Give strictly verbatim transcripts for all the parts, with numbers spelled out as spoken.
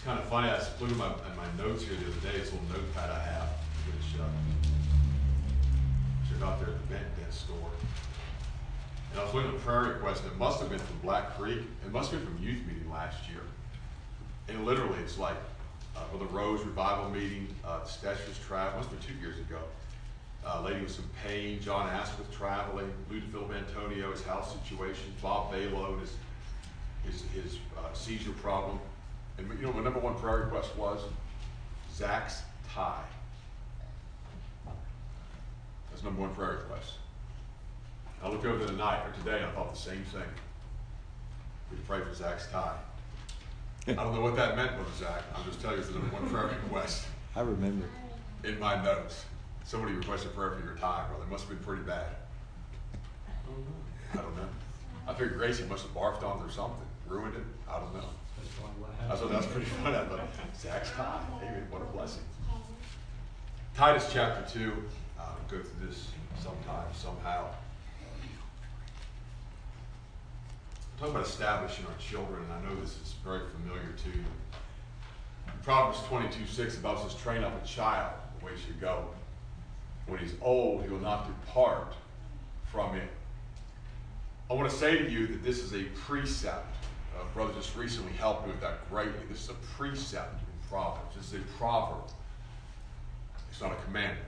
kind of funny. I was looking at my, at my notes here the other day. This little notepad I have, which, uh, which I got there at the Bent Bent store. And I was looking at prayer requests, and it must have been from Black Creek. It must have been from youth meeting last year. And literally, it's like, uh, for the Rose Revival meeting, uh, Stetcher's travel, must have been two years ago. Uh, lady with some pain, John Asquith traveling, Lou DeFilip Antonio, his house situation, Bob Balo, his, his, his uh, seizure problem. And you know, my number one prayer request was Zach's tie. That's number one prayer request. I looked over tonight or today, and I thought the same thing. We pray for Zach's tie. I don't know what that meant, Brother Zach. I'm just telling you, it's the number one prayer request. I remember. In my notes. Somebody requested prayer for your tie, brother. It must have been pretty bad. I don't know. I figured Gracie must have barfed on it or something. Ruined it. I don't know. I thought that was pretty funny. I thought, Zach's tie. Amen. What a blessing. Titus chapter two. Uh, we'll go through this sometime, somehow. Talk about establishing our children, and I know this is very familiar to you. In Proverbs twenty-two six, the Bible says, train up a child the way he should go. When he's old, he will not depart from it. I want to say to you that this is a precept. Uh, brother just recently helped me with that greatly. This is a precept in Proverbs. This is a proverb. It's not a commandment.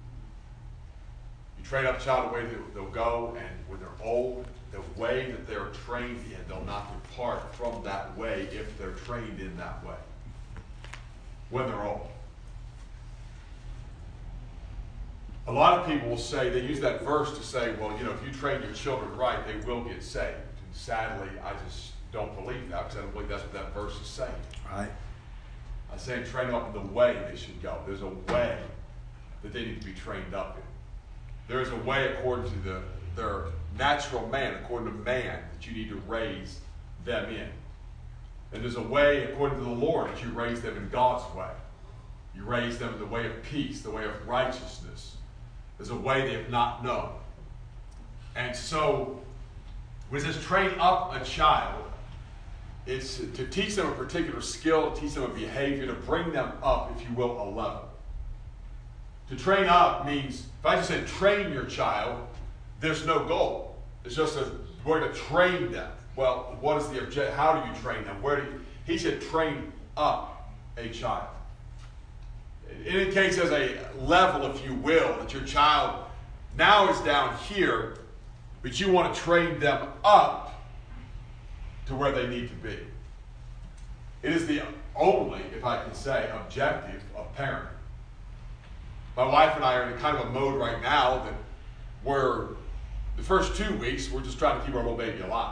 You train up a child the way that they'll go, and when they're old, the way that they're trained in, they'll not depart from that way if they're trained in that way. When they're old. A lot of people will say, they use that verse to say, well, you know, if you train your children right, they will get saved. And sadly, I just don't believe that, because I don't believe that's what that verse is saying. Right. I'm saying train them up in the way they should go. There's a way that they need to be trained up in. There's a way according to the, their natural man, according to man, that you need to raise them in. And there's a way according to the Lord that you raise them in God's way. You raise them in the way of peace, the way of righteousness. There's a way they have not known. And so, when it says train up a child, it's to teach them a particular skill, to teach them a behavior, to bring them up, if you will, a level. To train up means, if I just said train your child, there's no goal. It's just a way to train them. Well, what is the object? How do you train them? Where do you? He said train up a child. It indicates as a level, if you will, that your child now is down here, but you want to train them up to where they need to be. It is the only, if I can say, objective of parenting. My wife and I are in kind of a mode right now that we're, the first two weeks, we're just trying to keep our little baby alive.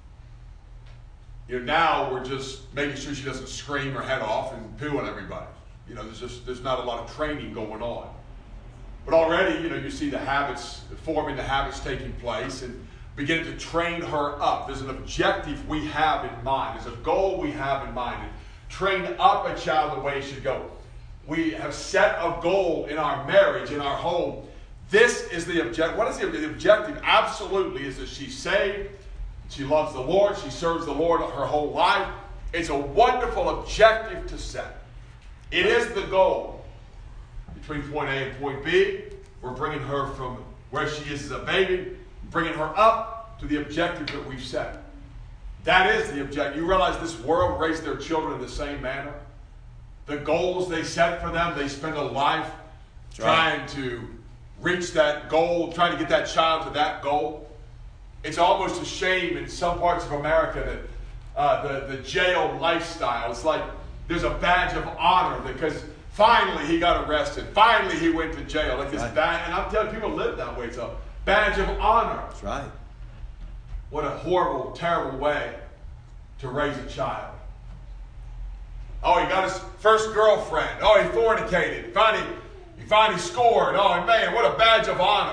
You know, now we're just making sure she doesn't scream her head off and poo on everybody. You know, there's just, there's not a lot of training going on. But already, you know, you see the habits, forming the habits taking place and beginning to train her up. There's an objective we have in mind. There's a goal we have in mind. And train up a child the way it should go. We have set a goal in our marriage, in our home. This is the objective. What is the, the objective? Absolutely is that she's saved. She loves the Lord. She serves the Lord her whole life. It's a wonderful objective to set. It is the goal. Between point A and point B, we're bringing her from where she is as a baby, bringing her up to the objective that we've set. That is the objective. You realize this world raised their children in the same manner? The goals they set for them, they spend a life That's trying right. to reach that goal, trying to get that child to that goal. It's almost a shame in some parts of America that uh, the, the jail lifestyle, it's like there's a badge of honor because finally he got arrested. Finally he went to jail. Like this right. badge, and I'm telling you, people live that way. It's a badge of honor. That's right. What a horrible, terrible way to raise a child. Oh, he got his first girlfriend. Oh, he fornicated. Finally, he finally scored. Oh, man, what a badge of honor.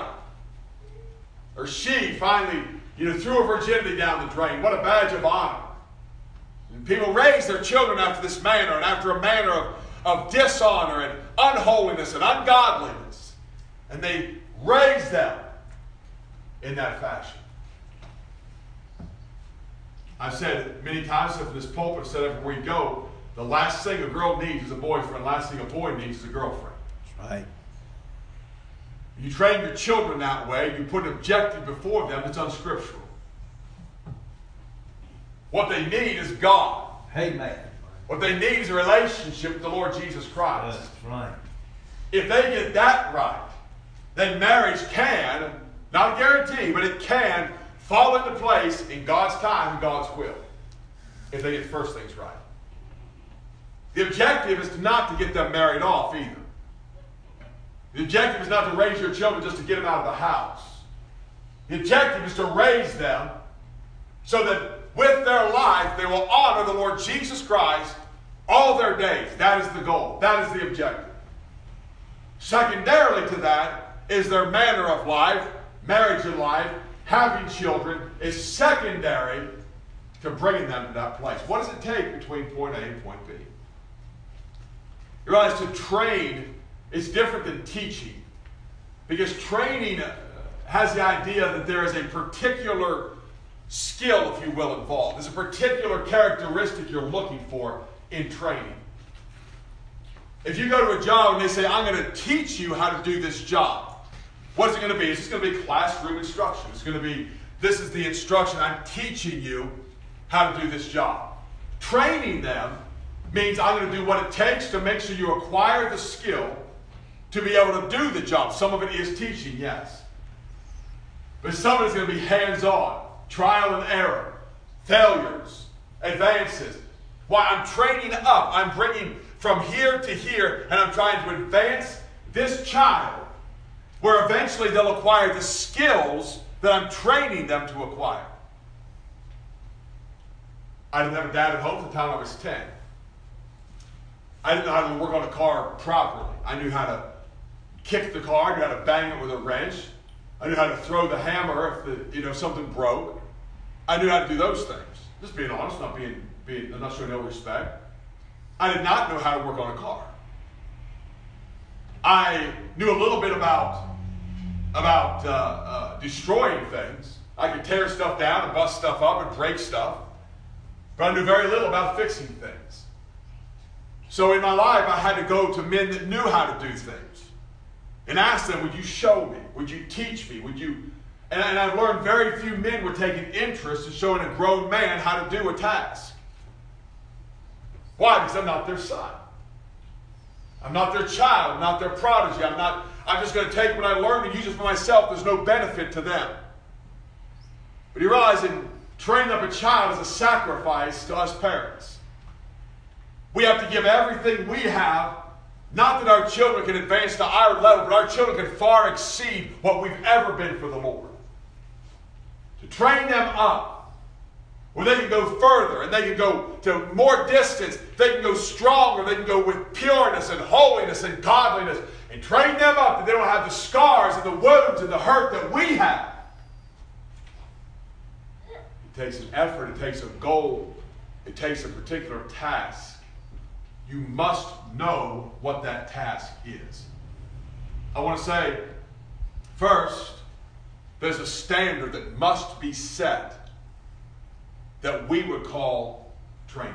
Or she finally, you know, threw her virginity down the drain. What a badge of honor. And people raise their children after this manner and after a manner of, of dishonor and unholiness and ungodliness. And they raise them in that fashion. I've said many times in this pulpit, said everywhere you go, The last thing a girl needs is a boyfriend. The last thing a boy needs is a girlfriend. That's right. You train your children that way. You put an objective before them that's unscriptural. What they need is God. Amen. What they need is a relationship with the Lord Jesus Christ. That's right. If they get that right, then marriage can, not a guarantee, but it can fall into place in God's time and God's will. If they get the first things right. The objective is not to get them married off either. The objective is not to raise your children just to get them out of the house. The objective is to raise them so that with their life they will honor the Lord Jesus Christ all their days. That is the goal. That is the objective. Secondarily to that is their manner of life, marriage and life, having children is secondary to bringing them to that place. What does it take between point A and point B? You realize to train is different than teaching. Because training has the idea that there is a particular skill, if you will, involved. There's a particular characteristic you're looking for in training. If you go to a job and they say, I'm going to teach you how to do this job, what is it going to be? It's going to be classroom instruction. It's going to be, this is the instruction. I'm teaching you how to do this job. Training them means I'm going to do what it takes to make sure you acquire the skill to be able to do the job. Some of it is teaching, yes. But some of it is going to be hands-on, trial and error, failures, advances. Why? I'm training up. I'm bringing from here to here, and I'm trying to advance this child where eventually they'll acquire the skills that I'm training them to acquire. I didn't have a dad at home from the time I was ten. I didn't know how to work on a car properly. I knew how to kick the car, I knew how to bang it with a wrench. I knew how to throw the hammer if the, you know, something broke. I knew how to do those things. Just being honest, not being, being I'm not showing no respect. I did not know how to work on a car. I knew a little bit about, about uh, uh, destroying things. I could tear stuff down and bust stuff up and break stuff. But I knew very little about fixing things. So in my life, I had to go to men that knew how to do things and ask them, would you show me? Would you teach me? Would you? And, and I've learned very few men were taking interest in showing a grown man how to do a task. Why? Because I'm not their son. I'm not their child. I'm not their prodigy. I'm not, I'm just going to take what I learned and use it for myself. There's no benefit to them. But you realize in training up a child is a sacrifice to us parents. We have to give everything we have, not that our children can advance to our level, but our children can far exceed what we've ever been for the Lord. To train them up where they can go further and they can go to more distance, they can go stronger, they can go with pureness and holiness and godliness, and train them up that they don't have the scars and the wounds and the hurt that we have. It takes an effort, it takes a goal, it takes a particular task. You must know what that task is. I want to say, first, there's a standard that must be set that we would call training.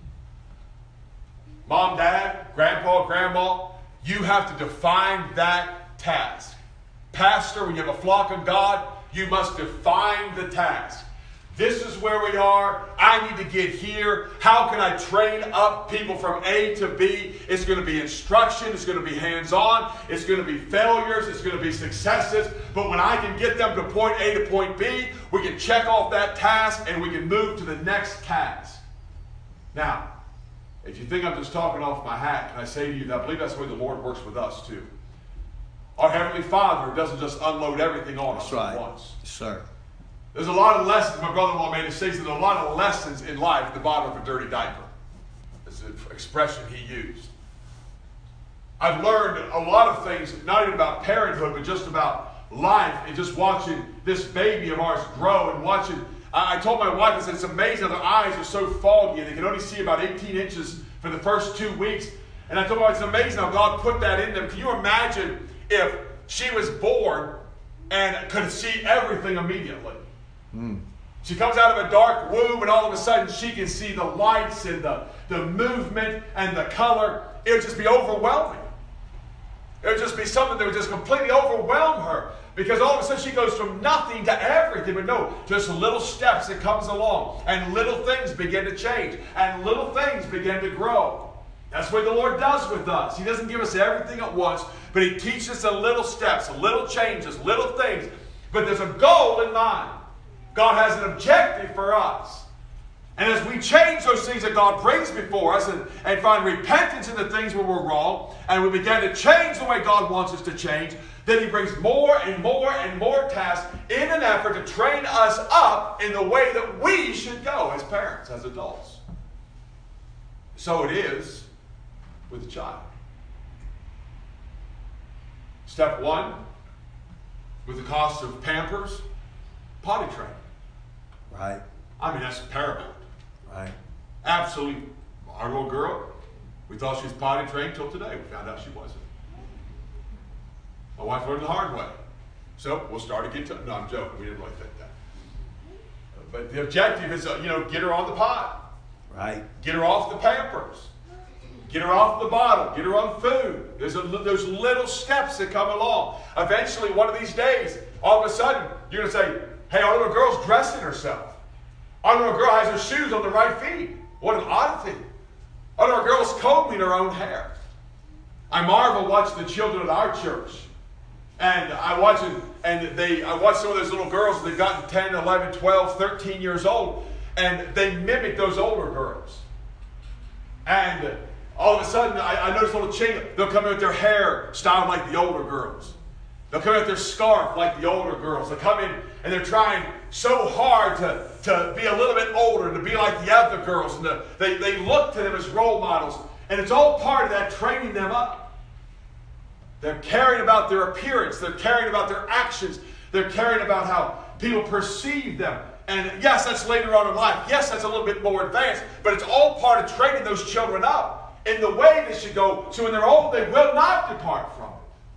Mom, Dad, Grandpa, Grandma, you have to define that task. Pastor, when you have a flock of God, you must define the task. This is where we are. I need to get here. How can I train up people from A to B? It's going to be instruction. It's going to be hands-on. It's going to be failures. It's going to be successes. But when I can get them to point A to point B, we can check off that task and we can move to the next task. Now, if you think I'm just talking off my hat, can I say to you that I believe that's the way the Lord works with us too. Our Heavenly Father doesn't just unload everything on us at once. Yes, sir. There's a lot of lessons, my brother-in-law made a statement, there's a lot of lessons in life at the bottom of a dirty diaper. That's an expression he used. I've learned a lot of things, not even about parenthood, but just about life, and just watching this baby of ours grow and watching. I, I told my wife, I said, it's amazing how their eyes are so foggy and they can only see about eighteen inches for the first two weeks. And I told my wife, it's amazing how God put that in them. Can you imagine if she was born and could see everything immediately? Mm. She comes out of a dark womb, and all of a sudden she can see the lights and the, the movement and the color. It would just be overwhelming. It would just be something that would just completely overwhelm her. Because all of a sudden she goes from nothing to everything. But no, just little steps that comes along. And little things begin to change. And little things begin to grow. That's what the Lord does with us. He doesn't give us everything at once. But He teaches us a little steps, little changes, little things. But there's a goal in mind. God has an objective for us. And as we change those things that God brings before us and, and find repentance in the things where we're wrong, and we begin to change the way God wants us to change, then He brings more and more and more tasks in an effort to train us up in the way that we should go as parents, as adults. So it is with a child. Step one, with the cost of Pampers, potty training. Right. I mean, that's paramount. Right. Absolutely. Our little girl, we thought she was potty trained till today. We found out she wasn't. My wife learned the hard way. So we'll start again. To, no, I'm joking. We didn't really think that. But the objective is, uh, you know, get her on the pot. Right. Get her off the Pampers. Get her off the bottle. Get her on food. There's a, there's little steps that come along. Eventually, one of these days, all of a sudden, you're going to say, hey, our little girl's dressing herself. Our little girl has her shoes on the right feet. What an oddity. Our little girl's combing her own hair. I marvel watching the children at our church. And I watch it, and they, I watch some of those little girls that have gotten ten, eleven, twelve, thirteen years old, and they mimic those older girls. And all of a sudden, I, I notice little children, they'll come in with their hair styled like the older girls. They'll come in with their scarf like the older girls. They'll come in and they're trying so hard to, to be a little bit older, to be like the other girls. And to, they, they look to them as role models. And it's all part of that training them up. They're caring about their appearance. They're caring about their actions. They're caring about how people perceive them. And yes, that's later on in life. Yes, that's a little bit more advanced. But it's all part of training those children up in the way they should go. So when they're old, they will not depart from it.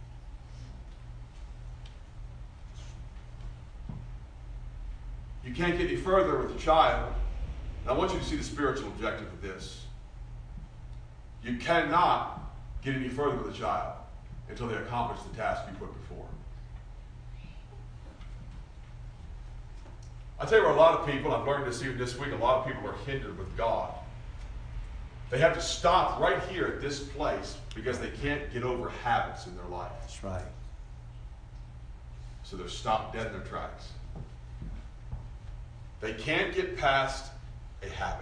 You can't get any further with a child. And I want you to see the spiritual objective of this. You cannot get any further with a child until they accomplish the task you put before them. I tell you where a lot of people, I've learned this even this week, a lot of people are hindered with God. They have to stop right here at this place because they can't get over habits in their life. That's right. So they're stopped dead in their tracks. They can't get past a habit.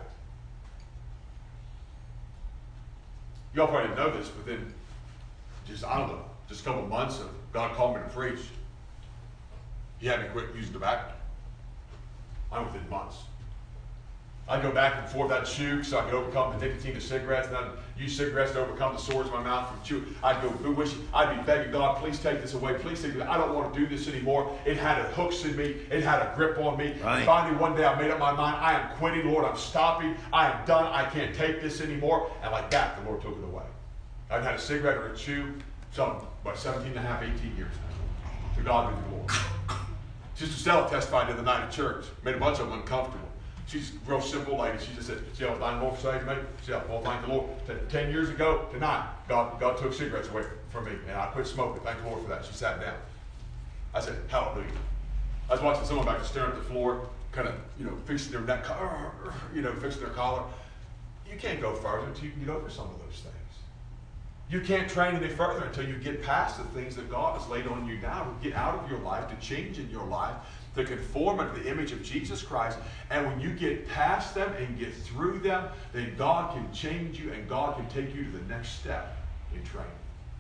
You all probably know this within just, I don't know, just a couple of months of God called me to preach. He had me quit using tobacco. I'm within months. I'd go back and forth that chew so I could overcome the nicotine of cigarettes, and I'd use cigarettes to overcome the sores in my mouth from chewing. I'd go wishing, I'd be begging God, please take this away. Please take this. I don't want to do this anymore. It had a hooks in me. It had a grip on me. Right. Finally, one day I made up my mind. I am quitting, Lord. I'm stopping. I am done. I can't take this anymore. And like that, the Lord took it away. I'd had a cigarette or a chew, some, about seventeen and a half, eighteen years now. To God be the glory. Sister Stella testified the other night at church. Made a bunch of them uncomfortable. She's a real simple lady. She just said, see how thank the Lord for saving me? See how, well, thank the Lord. Ten years ago tonight, God, God took cigarettes away from me, and I quit smoking. Thank the Lord for that. She sat down. I said, hallelujah. I was watching someone back there staring at the floor, kind of, you know, fixing their neck, you know, fixing their collar. You can't go further until you can get over some of those things. You can't train any further until you get past the things that God has laid on you now to get out of your life, to change in your life, to conform into the image of Jesus Christ. And when you get past them and get through them, then God can change you and God can take you to the next step in training.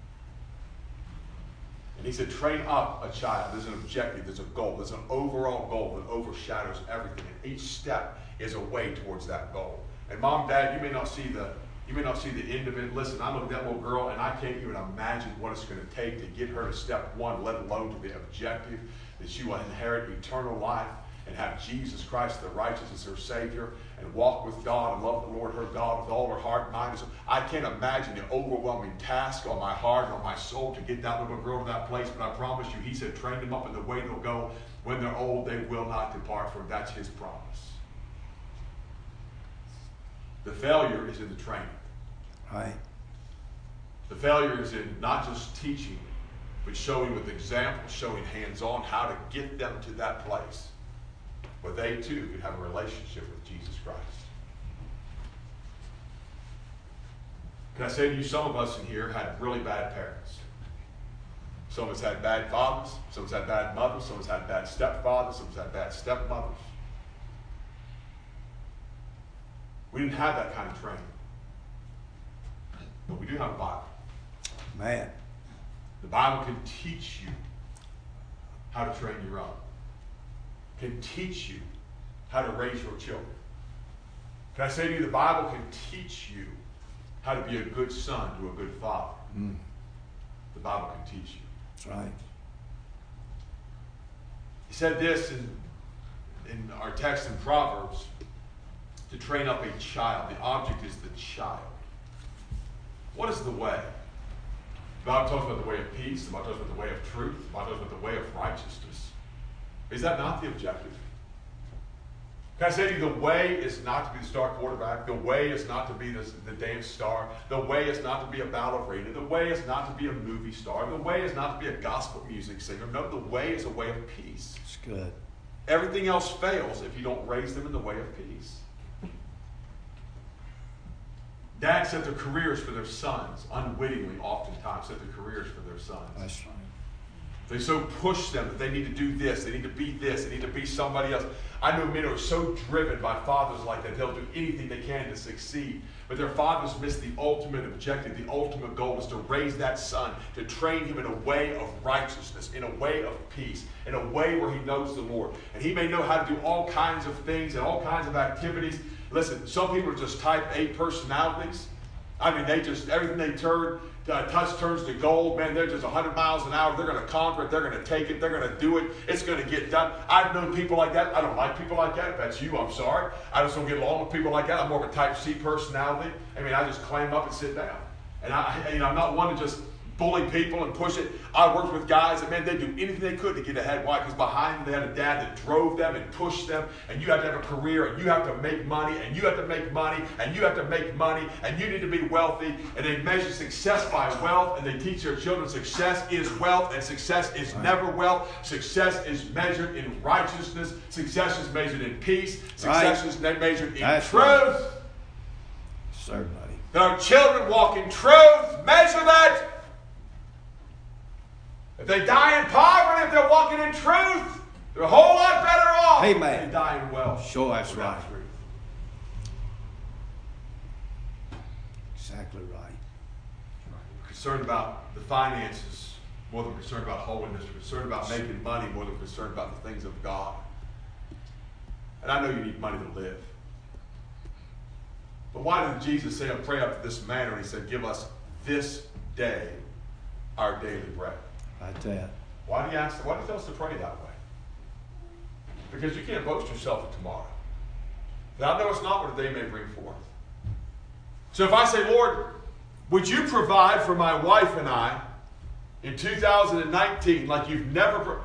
And he said, train up a child. There's an objective, there's a goal, there's an overall goal that overshadows everything. And each step is a way towards that goal. And mom, dad, you may not see the You may not see the end of it. Listen, I look at that little girl and I can't even imagine what it's going to take to get her to step one, let alone to the objective that she will inherit eternal life and have Jesus Christ, the righteous, as her Savior, and walk with God and love the Lord her God with all her heart, mind, and soul. I can't imagine the overwhelming task on my heart and on my soul to get that little girl to that place, but I promise you, he said, train them up in the way they'll go. When they're old, they will not depart from it. That's his promise. The failure is in the training. Right. The failure is in not just teaching, but showing with examples, showing hands-on how to get them to that place where they too can have a relationship with Jesus Christ. Can I say to you, some of us in here had really bad parents. Some of us had bad fathers, some of us had bad mothers, some of us had bad stepfathers, some of us had bad stepmothers. We didn't have that kind of training. But we do have a Bible. Man. The Bible can teach you how to train your own. Can teach you how to raise your children. Can I say to you, the Bible can teach you how to be a good son to a good father. Mm. The Bible can teach you. That's right. He said this in, in our text in Proverbs, to train up a child. The object is the child. What is the way? The Bible talks about the way of peace. The Bible talks about the way of truth. The Bible talks about the way of righteousness. Is that not the objective? Can I say to you, the way is not to be the star quarterback. The way is not to be the, the dance star. The way is not to be a ballerina. The way is not to be a movie star. The way is not to be a gospel music singer. No, the way is a way of peace. It's good. Everything else fails if you don't raise them in the way of peace. Dads set their careers for their sons, unwittingly, oftentimes set their careers for their sons. That's right. They so push them that they need to do this, they need to be this, they need to be somebody else. I know men who are so driven by fathers like that, they'll do anything they can to succeed. But their fathers miss the ultimate objective. The ultimate goal is to raise that son, to train him in a way of righteousness, in a way of peace, in a way where he knows the Lord. And he may know how to do all kinds of things and all kinds of activities. Listen, some people are just type A personalities. I mean, they just, everything they turn, uh, touch turns to gold. Man, they're just one hundred miles an hour. They're going to conquer it. They're going to take it. They're going to do it. It's going to get done. I've known people like that. I don't like people like that. If that's you, I'm sorry. I just don't get along with people like that. I'm more of a type C personality. I mean, I just clam up and sit down. And I, you know, I'm not one to just bully people and push it. I worked with guys that, man, they do anything they could to get ahead. Why? Because behind them, they had a dad that drove them and pushed them. And you have to have a career, and you have to make money, and you have to make money, and you have to make money, and you need to be wealthy. And they measure success by wealth, and they teach their children success is wealth, and success is right. never wealth. Success is measured in righteousness. Success is measured in peace. Success right. is measured in That's truth. Right. Certainly. That our children walk in truth. Measure that. If they die in poverty, if they're walking in truth, they're a whole lot better off Amen. than they die in wealth. Sure, that's right. Truth. Exactly right. We're concerned about the finances more than we're concerned about holiness. We're concerned about making money more than we're concerned about the things of God. And I know you need money to live. But why did Jesus say, I pray after this manner? And he said, give us this day our daily bread. Like that. Why do you ask? Why do you tell us to pray that way? Because you can't boast yourself of tomorrow. Thou knowest not what a day may bring forth. So if I say, Lord, would you provide for my wife and I in two thousand nineteen like you've never pro-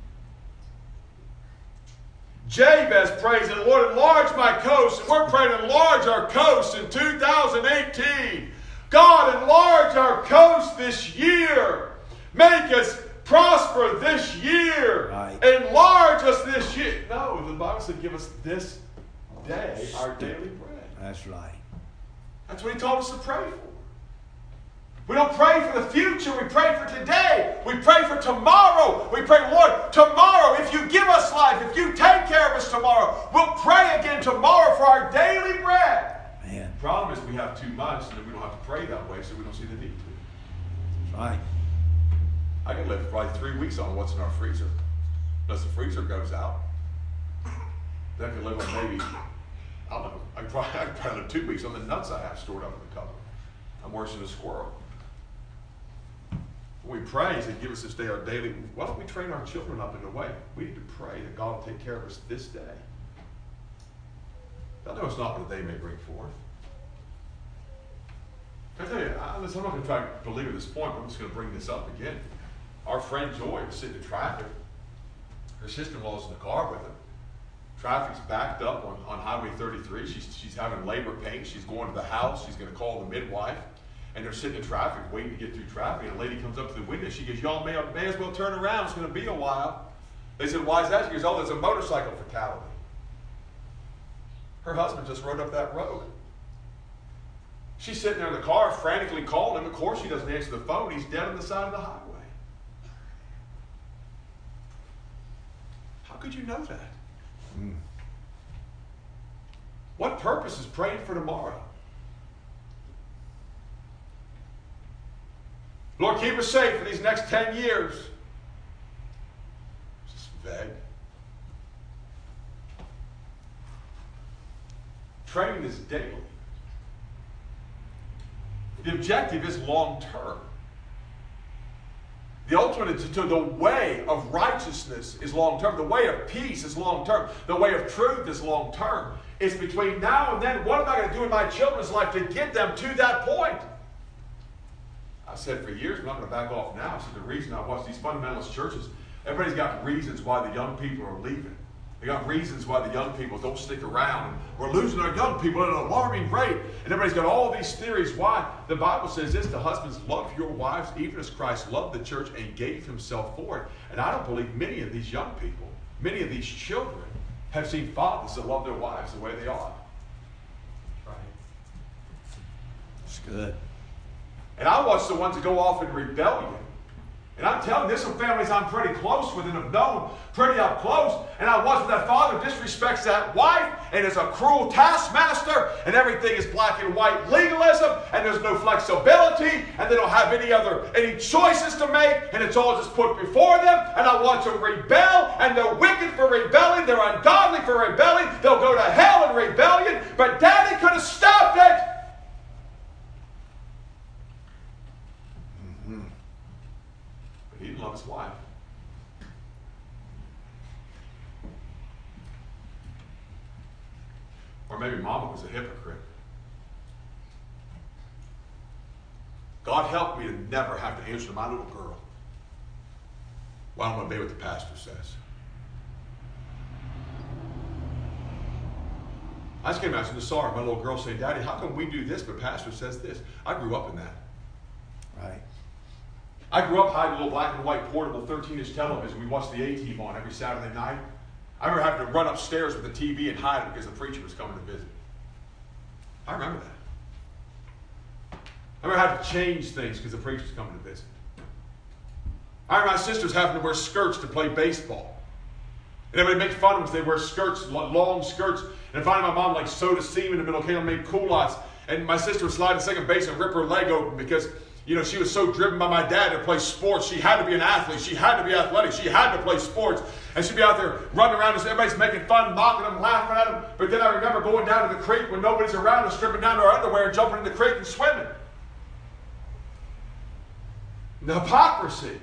Jabez prays, and Lord, enlarge my coast. And we're praying, enlarge our coast in two thousand eighteen. God, enlarge our coast this year. Make us prosper this year. Right. Enlarge us this year. No, the Bible said give us this day our daily bread. That's right. That's what he told us to pray for. We don't pray for the future. We pray for today. We pray for tomorrow. We pray, Lord, tomorrow, if you give us life, if you take care of us tomorrow, we'll pray again tomorrow for our daily bread. Man. The problem is we have too much and then we don't have to pray that way, so we don't see the need to. That's right. I can live probably three weeks on what's in our freezer. Unless the freezer goes out. Then I can live on maybe, I don't know, I can probably, I can probably live two weeks on the nuts I have stored up in the cupboard. I'm worse than a squirrel. When we pray, he said, give us this day our daily. Why don't we train our children up in the way? We need to pray that God will take care of us this day. I know it's not what the day may bring forth. I tell you, I, listen, I'm not going to try to belabor this point, but I'm just going to bring this up again. Our friend Joy was sitting in traffic. Her sister-in-law's in the car with her. Traffic's backed up on, on Highway thirty-three. She's, she's having labor pains. She's going to the house. She's going to call the midwife. And they're sitting in traffic waiting to get through traffic. And a lady comes up to the window. She goes, y'all may, may as well turn around. It's going to be a while. They said, why is that? She goes, oh, there's a motorcycle fatality. Her husband just rode up that road. She's sitting there in the car frantically calling him. Of course she doesn't answer the phone. He's dead on the side of the highway. How could you know that? Mm. What purpose is praying for tomorrow? Lord, keep us safe for these next ten years. It's just vague. Training is daily. The objective is long term. The ultimate to the way of righteousness is long term. The way of peace is long term. The way of truth is long term. It's between now and then. What am I going to do in my children's life to get them to that point? I've said for years, but I'm going to back off now. I said the reason I watch these fundamentalist churches, everybody's got reasons why the young people are leaving. They got reasons why the young people don't stick around. And we're losing our young people at an alarming rate. And everybody's got all these theories why. The Bible says this, the husbands, love your wives even as Christ loved the church and gave himself for it. And I don't believe many of these young people, many of these children, have seen fathers that love their wives the way they are. Right? It's good. And I watch the ones that go off in rebellion. And I'm telling you, there's some families I'm pretty close with and have known pretty up close. And I watch when that father disrespects that wife and is a cruel taskmaster and everything is black and white legalism and there's no flexibility and they don't have any other any choices to make and it's all just put before them. And I watch them rebel and they're wicked for rebelling. They're ungodly for rebelling. They'll go to hell in rebellion. But Daddy could have stopped it. He didn't love his wife. Or maybe Mama was a hypocrite. God help me to never have to answer to my little girl. Well, I'm going to obey what the pastor says. I just can't imagine the sorrow of my little girl saying, Daddy, how come we do this, but pastor says this? I grew up in that. Right. I grew up hiding a little black and white portable thirteen inch television. We watched the A-Team on every Saturday night. I remember having to run upstairs with the T V and hide it because the preacher was coming to visit. I remember that. I remember having to change things because the preacher was coming to visit. I remember my sisters having to wear skirts to play baseball. And everybody make fun of them because they wear skirts, long skirts. And finally my mom like sewed a seam in the middle, came and made culottes. And my sister would slide to second base and rip her leg open because you know, she was so driven by my dad to play sports. She had to be an athlete. She had to be athletic. She had to play sports. And she'd be out there running around and everybody's making fun, mocking them, laughing at them. But then I remember going down to the creek when nobody's around and stripping down to our underwear and jumping in the creek and swimming. The hypocrisy.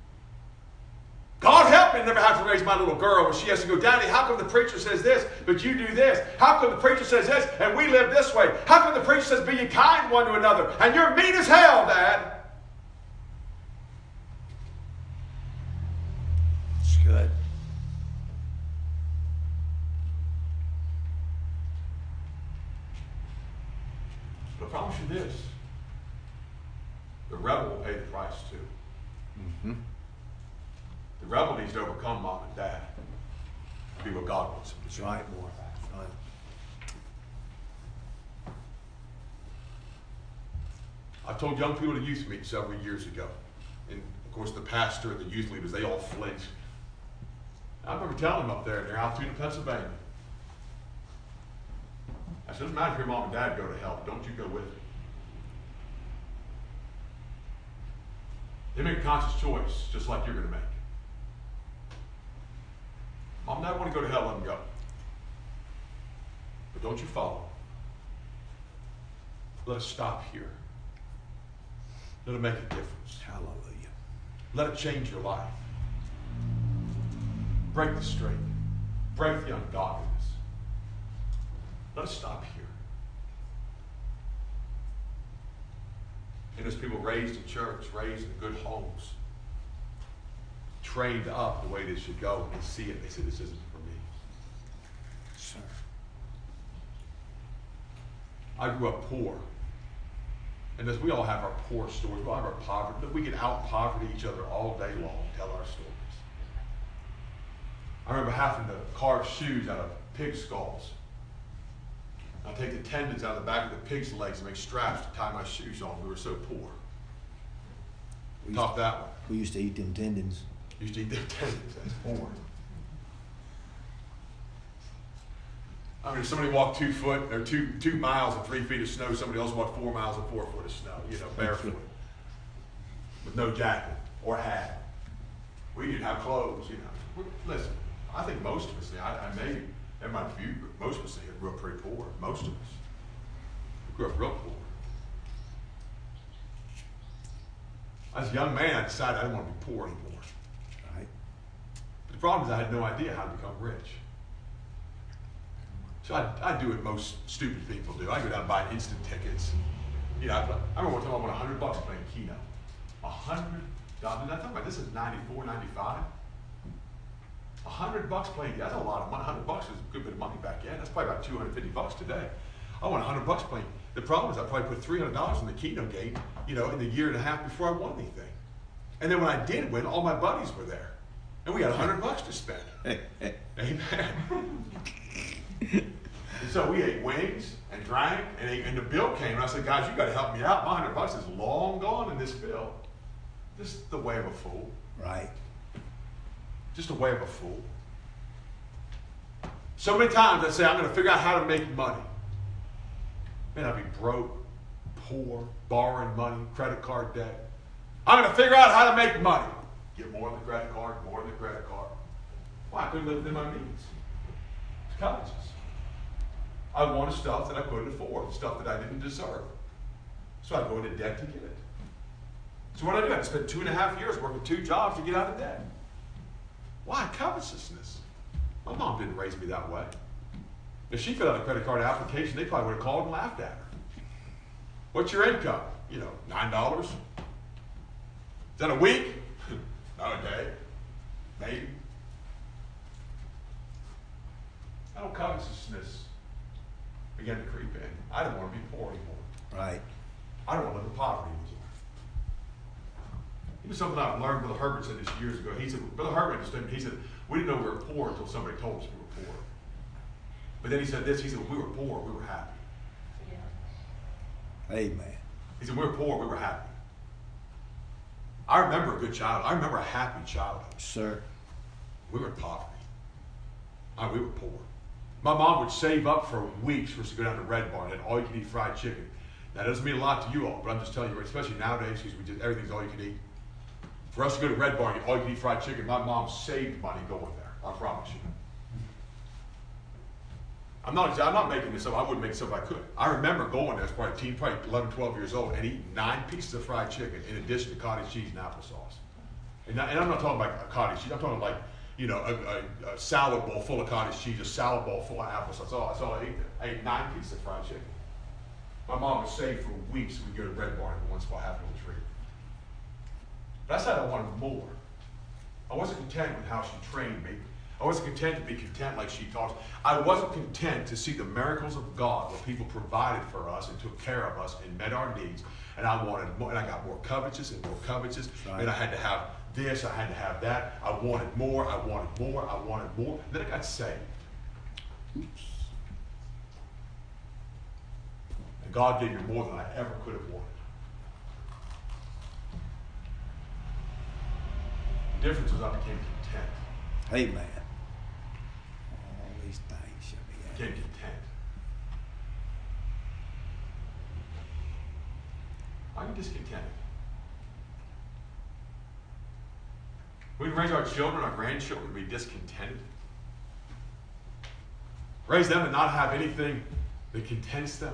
God help me never have to raise my little girl when she has to go, Daddy, how come the preacher says this, but you do this? How come the preacher says this, and we live this way? How come the preacher says, be ye kind one to another, and you're mean as hell, Dad? It's good. But I promise you this, the rebel will pay the price too. Mm-hmm. The rebel needs to overcome mom and dad to be what God wants him to be. That's right, boy. That's right. I told young people at a youth meeting several years ago. And of course the pastor and the youth leaders, they all flinched. I remember telling them up there in their Altoona, Pennsylvania. I said, it doesn't matter if your mom and dad go to hell, don't you go with it. They make a conscious choice, just like you're going to make. Mom and dad want to go to hell, let them go. But don't you follow. Let us stop here. Let it make a difference. Hallelujah. Let it change your life. Break the streak. Break the ungodliness. Let us stop here. And there's people raised in church, raised in good homes, trained up the way they should go, and they see it, they say, this isn't for me. Sir. I grew up poor. And as we all have our poor stories, we all have our poverty, but we can out-poverty each other all day long and tell our stories. I remember having to carve shoes out of pig skulls. I'd take the tendons out of the back of the pig's legs and make straps to tie my shoes on. We were so poor. We Top used, that one. we used to eat them tendons. Used to eat their tendons. That's poor. I mean, if somebody walked two foot or two two miles and three feet of snow, somebody else walked four miles and four foot of snow, you know, barefoot. With no jacket or hat. We didn't have clothes, you know. Listen, I think most of us, I, I maybe, in my view, but most of us here grew up pretty poor. Most of us. We grew up real poor. As a young man, I decided I didn't want to be poor anymore. Right. But the problem is I had no idea how to become rich. So I, I do what most stupid people do. I go down and buy instant tickets. You know, I, I remember one time I won a hundred bucks playing Keno. A hundred dollars. And I thought about this is ninety-four, ninety-five. A hundred bucks playing. That's a lot of money. A hundred bucks is a good bit of money back then. That's probably about two hundred fifty bucks today. I won a hundred bucks playing. The problem is I probably put three hundred dollars in the Keno game, you know, in the year and a half before I won anything. And then when I did win, all my buddies were there, and we had a hundred bucks to spend. Amen. And so we ate wings and drank, and, ate, and the bill came, and I said, guys, you got to help me out. My hundred bucks is long gone in this bill. Just the way of a fool. Right. Just the way of a fool. So many times I say, I'm going to figure out how to make money. Man, I'd be broke, poor, borrowing money, credit card debt. I'm going to figure out how to make money. Get more on the credit card, more on the credit card. Why? I couldn't live within my means. It's covetous. I wanted stuff that I couldn't afford, stuff that I didn't deserve. So I go into debt to get it. So what did I do? I spent two and a half years working two jobs to get out of debt. Why? Covetousness. My mom didn't raise me that way. If she filled out a credit card application, they probably would have called and laughed at her. What's your income? You know, nine dollars. Is that a week? Not a day. Maybe. I don't covetousness began to creep in. I didn't want to be poor anymore. Right. I don't want to live in poverty anymore. It was something I've learned. Brother Herbert said this years ago. He said, Brother Herbert understood. He said, we didn't know we were poor until somebody told us we were poor. But then he said this. He said, when we were poor, we were happy. Yeah. Amen. He said, when we were poor, we were happy. I remember a good childhood. I remember a happy childhood. Sir. We were in poverty. I mean, we were poor. My mom would save up for weeks for us to go down to Red Barn and all you could eat fried chicken. Now, that doesn't mean a lot to you all, but I'm just telling you, especially nowadays, because we just, everything's all you can eat. For us to go to Red Barn and all you can eat fried chicken, my mom saved money going there. I promise you. I'm not, I'm not making this up. I wouldn't make this up if I could. I remember going there as probably a teen, probably eleven, twelve years old, and eating nine pieces of fried chicken in addition to cottage cheese and applesauce. And, and I'm not talking about a cottage cheese. I'm talking like, you know, a, a, a salad bowl full of cottage cheese, a salad bowl full of applesauce. That's all, that's all I ate there. I ate nine pieces of fried chicken. My mom would save for weeks. We'd go to Red Barn and once in a while have a little treat. But I said I wanted more. I wasn't content with how she trained me. I wasn't content to be content like she taught us. I wasn't content to see the miracles of God where people provided for us and took care of us and met our needs. And I wanted more, and I got more covetous and more covetous. Right. And I had to have this, I had to have that. I wanted more, I wanted more, I wanted more. And then I got saved. Oops. And God gave me more than I ever could have wanted. The difference was I became content. Amen. All these things shall be added. Became content. Are you discontented? We can raise our children, our grandchildren to be discontented. Raise them to not have anything that contents them.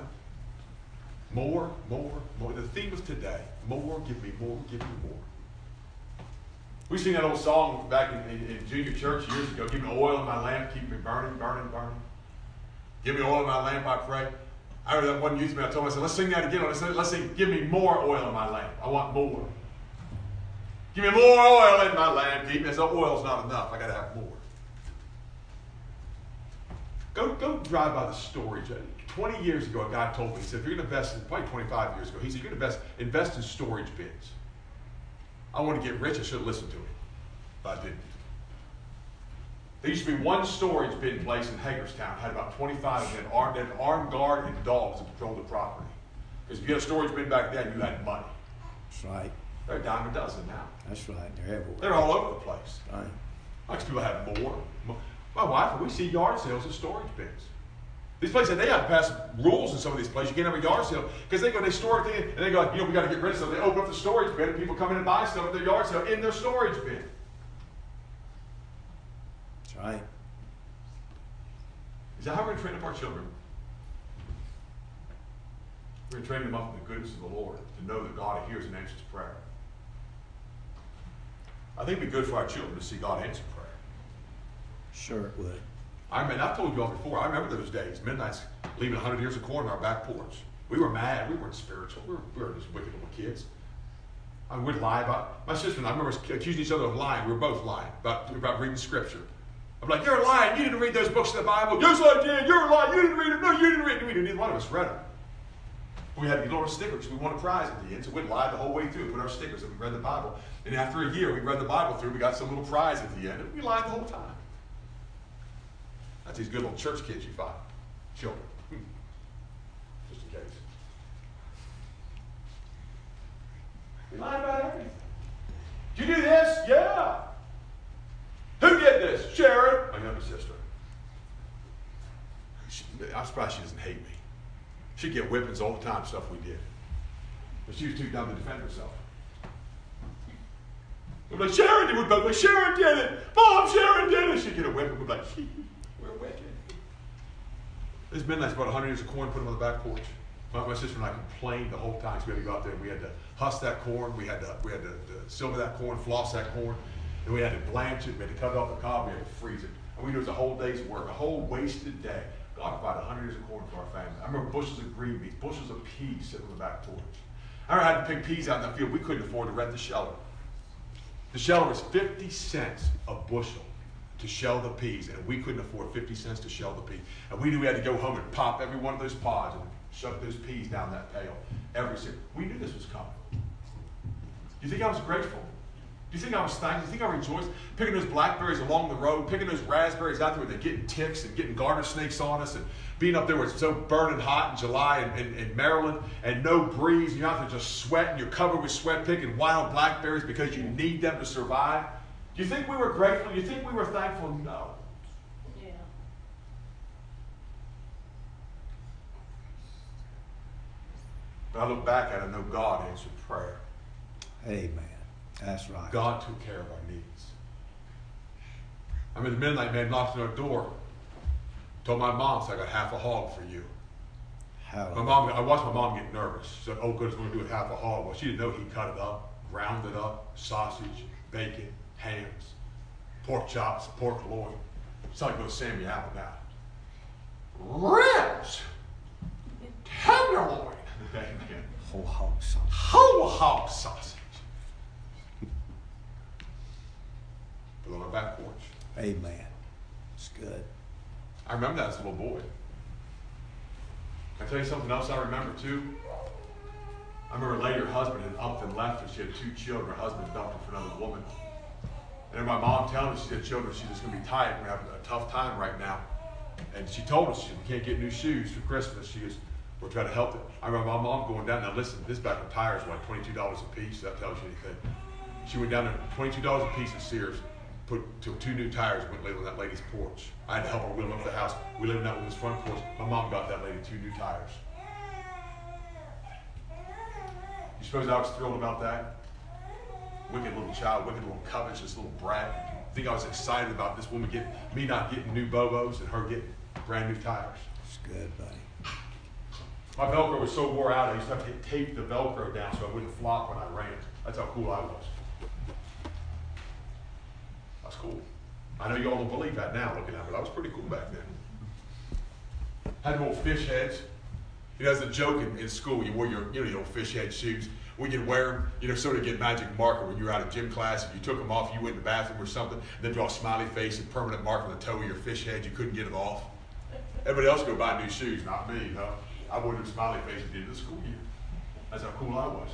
More, more, more. The theme of today, more, give me more, give me more. We sing that old song back in, in, in junior church years ago. Give me oil in my lamp, keep me burning, burning, burning. Give me oil in my lamp, I pray. I remember that one youth man, I told him, I said, let's sing that again. Let's, let's sing, give me more oil in my lamp. I want more. Give me more oil in my lamp. Keep me. I said, oil's not enough. I got to have more. Go, go drive by the storage. twenty years ago, a guy told me, he said, if you're going to invest, in, probably twenty-five years ago, he said, you're going to invest, invest in storage bins. I want to get rich. I should have listened to him, but I didn't. There used to be one storage bin place in Hagerstown. Had about twenty-five of them, armed, an armed guard and dogs that patrolled the property. Because if you had a storage bin back then, you had money. That's right. They're a dime a dozen now. That's right. They're everywhere. They're all over the place. Right. Like people have more. My wife, we see yard sales at storage bins. These places, they have to pass rules in some of these places. You can't have a yard sale because they go, they store it in, and they go, you know, we got to get rid of stuff. They open up the storage bin, and people come in and buy stuff at their yard sale in their storage bin. That's right. Is that how we're going to train up our children? We're going to train them up in the goodness of the Lord to know that God hears and answers prayer. I think it'd be good for our children to see God answer prayer. Sure it would. I mean, I've told you all before, I remember those days, midnights, leaving a hundred ears of corn on our back porch. We were mad. We weren't spiritual. We were, we were just wicked little kids. I mean, we'd lie about, my sister and I remember accusing each other of lying. We were both lying about, about reading Scripture. I'm like, you're lying. You didn't read those books of the Bible. Yes, I did. You're lying. You didn't read it. No, you didn't read it. Neither one of us read them. We had to get little stickers. We won a prize at the end, so we'd lie the whole way through, put our stickers, and we read the Bible. And after a year, we read the Bible through. We got some little prize at the end, and we lied the whole time. That's these good little church kids you find. Children. Hmm. Just in case. We lied about everything. Did you do this? Yeah. Who did this? Sharon. My younger sister. She, I'm surprised she doesn't hate me. She'd get whippings all the time, stuff we did. But she was too dumb to defend herself. We'd be like, Sharon did it. We'd be like, Sharon did it. Mom, Sharon did it. She'd get a whipping. We'd be like, we're wicked. This midnight's about a hundred ears of corn, put them on the back porch. My, my sister and I complained the whole time. So we had to go out there and we had to husk that corn. We had to, we had to, to silver that corn, floss that corn. And we had to blanch it. We had to cut it off the cob. We had to freeze it. And we knew it was a whole day's work, a whole wasted day. God provided a hundred ears of corn for our family. I remember bushels of green beans, bushels of peas sitting on the back porch. I remember I had to pick peas out in the field. We couldn't afford to rent the sheller. The sheller was fifty cents a bushel to shell the peas, and we couldn't afford fifty cents to shell the peas. And we knew we had to go home and pop every one of those pods and shove those peas down that pail every single. We knew this was coming. Do you think I was grateful? Do you think I was thankful? Do you think I rejoiced? Picking those blackberries along the road, picking those raspberries out there where they're getting ticks and getting garter snakes on us, and being up there where it's so burning hot in July in, in, in Maryland, and no breeze, and you're out there just sweating, you're covered with sweat, picking wild blackberries because you need them to survive. Do you think we were grateful? Do you think we were thankful? No. Yeah. But I look back at it and know God answered prayer. Amen. That's right. God took care of our needs. I mean, the midnight man knocked on our door. Told my mom, so I got half a hog for you. Hallelujah. My mom, I watched my mom get nervous. She said, oh, goodness, we're going to do half a hog. Well, she didn't know he cut it up, ground it up, sausage, bacon, hams, pork chops, pork loin. It's like those Sammy Apple now. Ribs! Tenderloin! Amen. Whole hog sausage. Whole hog sausage. Put it on our back porch. Amen. It's good. I remember that as a little boy. Can I tell you something else I remember too? I remember later her husband had upped and left her. She had two children. Her husband had dumped her for another woman. And my mom telling me she had children, she's just going to be tight. We're having a tough time right now. And she told us she we can't get new shoes for Christmas. She goes, we'll try to help it. I remember my mom going down. Now listen, this back when tires were like twenty-two dollars a piece. That tells you anything. She went down there, twenty-two dollars a piece at Sears, put two, two new tires, went laid on that lady's porch. I had to help her wheel them up to the house. We lived in that woman's front porch. My mom got that lady two new tires. You suppose I was thrilled about that? Wicked little child, wicked little covetous little brat. You think I was excited about this woman getting, me not getting new Bobos and her getting brand new tires? It's good, buddy. My Velcro was so wore out, I used to have to tape the Velcro down so I wouldn't flop when I ran. That's how cool I was. That's cool. I know y'all don't believe that now looking at it, but I was pretty cool back then. Had them old fish heads. You know, as a joke in, in school, you wore your, you know, your old fish head shoes. When you'd wear them, you know, sort of get magic marker when you were out of gym class. If you took them off, you went in the bathroom or something, and then draw a smiley face and permanent mark on the toe of your fish head. You couldn't get it off. Everybody else go buy new shoes, not me. No, I wore them smiley faces at the end of the school year. That's how cool I was.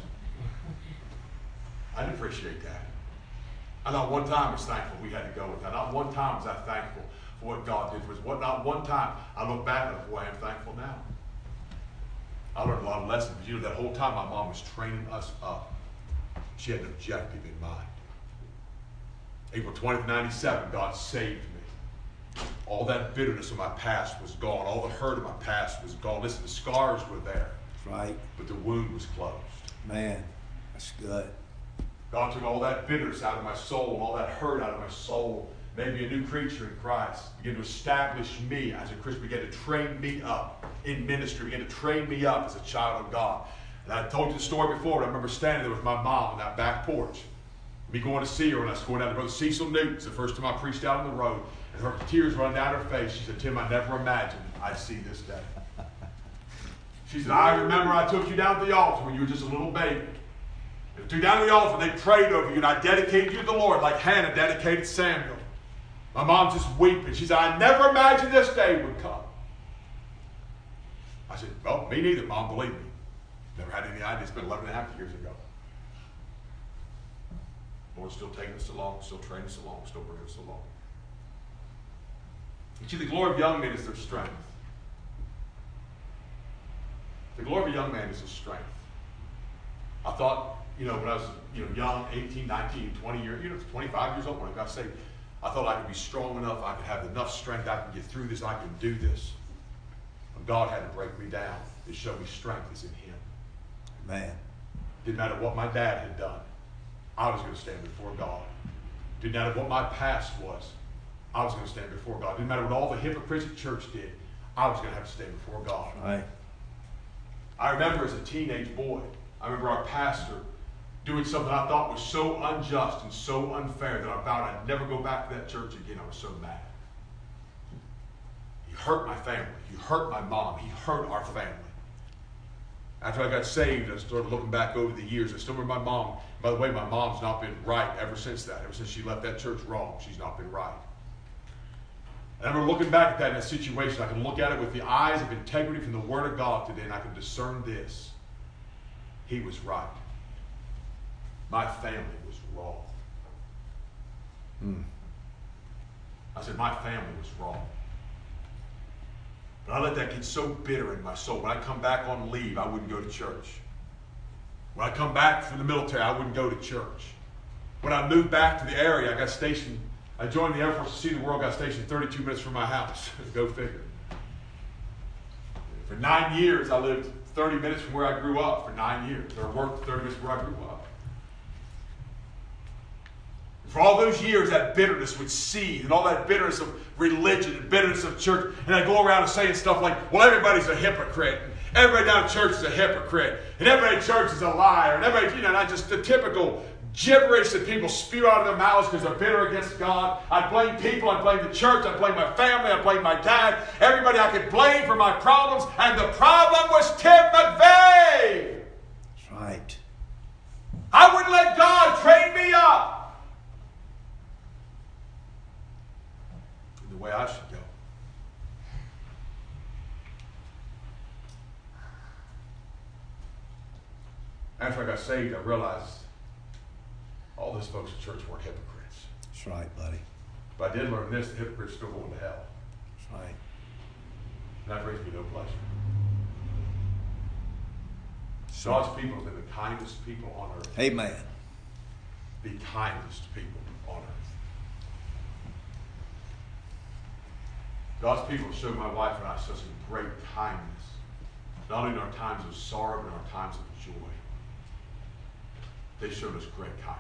I didn't appreciate that. And not one time was thankful we had to go with that. Not one time was I thankful for what God did for us. What, not one time I look back and boy, I'm thankful now. I learned a lot of lessons, but you know, that whole time my mom was training us up. She had an objective in mind. April twentieth, ninety-seven, God saved me. All that bitterness of my past was gone. All the hurt of my past was gone. Listen, the scars were there. That's right. But the wound was closed. Man, that's good. God took all that bitterness out of my soul, all that hurt out of my soul, made me a new creature in Christ, began to establish me as a Christian, began to train me up in ministry, began to train me up as a child of God. And I told you the story before, but I remember standing there with my mom on that back porch, me going to see her when I was going down to Brother Cecil Newton's the first time I preached out on the road, and her tears running down her face. She said, Tim, I never imagined I'd see this day. She said, I remember I took you down to the altar when you were just a little baby. They took you down to the altar, they prayed over you, and I dedicated you to the Lord like Hannah dedicated Samuel. My mom's just weeping. She said, I never imagined this day would come. I said, well, me neither, Mom, believe me. Never had any idea. It's been eleven and a half years ago. Lord's still taking us along, still training us along, still bringing us along. You see, the glory of young men is their strength. The glory of a young man is his strength. I thought, you know, when I was, you know, young, eighteen, nineteen, twenty years, you know, twenty-five years old when I got saved, I thought I could be strong enough, I could have enough strength, I could get through this, I could do this. But God had to break me down to show me strength is in Him. Man. Didn't matter what my dad had done, I was going to stand before God. Didn't matter what my past was, I was going to stand before God. Didn't matter what all the hypocrites at church did, I was going to have to stand before God. Right. I remember as a teenage boy, I remember our pastor doing something I thought was so unjust and so unfair that I vowed I'd never go back to that church again. I was so mad. He hurt my family. He hurt my mom. He hurt our family. After I got saved, I started looking back over the years. I still remember my mom. By the way, my mom's not been right ever since that. Ever since she left that church wrong, she's not been right. And I remember looking back at that in a situation. I can look at it with the eyes of integrity from the Word of God today, and I can discern this. He was right. My family was wrong. Hmm. I said, my family was wrong. But I let that get so bitter in my soul. When I come back on leave, I wouldn't go to church. When I come back from the military, I wouldn't go to church. When I moved back to the area, I got stationed, I joined the Air Force to see the world, got stationed thirty-two minutes from my house. Go figure. For nine years, I lived thirty minutes from where I grew up. For nine years. Or worked thirty minutes from where I grew up. For all those years, that bitterness would seethe, and all that bitterness of religion and bitterness of church. And I'd go around and saying stuff like, well, everybody's a hypocrite. And everybody down at church is a hypocrite. And everybody at church is a liar. And everybody, you know, not just the typical gibberish that people spew out of their mouths because they're bitter against God. I blame people. I blame the church. I blame my family. I blame my dad. Everybody I could blame for my problems. And the problem was Tim McVeigh. That's right. I wouldn't let God train me up the way I should go. After I got saved, I realized all those folks at church weren't hypocrites. That's right, buddy. But I did learn this, the hypocrites still going to hell. That's right. And that brings me no pleasure. God's people have been the kindest people on earth. Amen. The kindest people on earth. God's people have shown my wife and I such a great kindness. Not only in our times of sorrow, but in our times of joy. They showed us great kindness.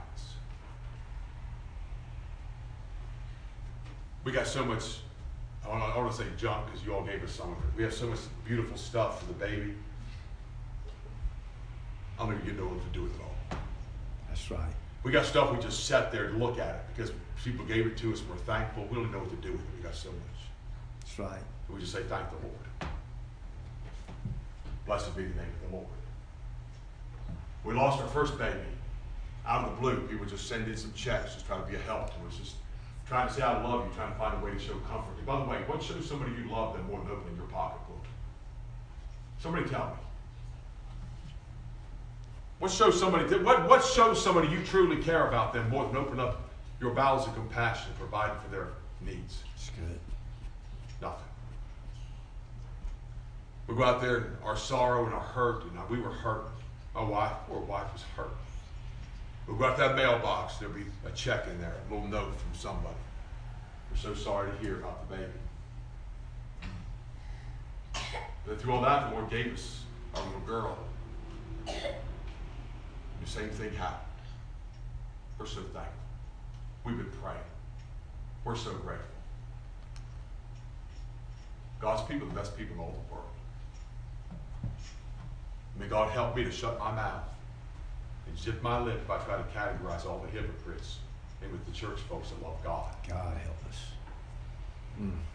We got so much, I don't, I don't want to say junk because you all gave us some of it. We have so much beautiful stuff for the baby. I don't even know what to do with it all. That's right. We got stuff we just sat there to look at it because people gave it to us and we're thankful. We don't know what to do with it. We got so much. That's right. We just say, thank the Lord. Blessed be the name of the Lord. We lost our first baby. Out of the blue, people just send in some checks, just trying to be a help. And we're just trying to say, I love you, trying to find a way to show comfort. And by the way, what shows somebody you love them more than opening your pocketbook? Somebody tell me. What shows somebody, what, what shows somebody you truly care about them more than opening up your bowels of compassion and providing for their needs? That's good. Nothing. We go out there and our sorrow and our hurt, and we were hurt. My wife, poor wife, was hurt. We'll go out to that mailbox, there'll be a check in there, a little note from somebody. We're so sorry to hear about the baby. But through all that, the Lord gave us our little girl. The same thing happened. We're so thankful. We've been praying. We're so grateful. God's people are the best people in all the world. May God help me to shut my mouth and zip my lip if I try to categorize all the hypocrites in with the church folks that love God. God help us. Mm.